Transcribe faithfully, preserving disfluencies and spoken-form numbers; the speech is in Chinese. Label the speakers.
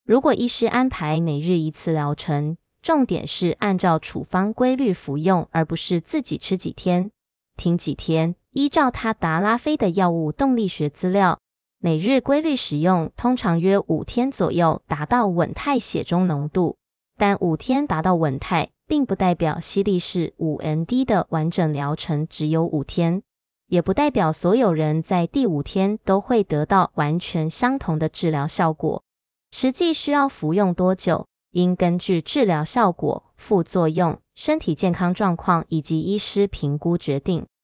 Speaker 1: 如果医师安排每日一次疗程，重点是按照处方规律服用，而不是自己吃几天、停几天。依照他达拉菲的药物动力学资料，每日规律使用，通常约五天左右达到稳态血中浓度。但五天达到稳态，并不代表西力士 五 M D 的完整疗程只有五天，也不代表所有人在第五天都会得到完全相同的治疗效果。实际需要服用多久，应根据治疗效果、副作用、身体健康状况以及医师评估决定。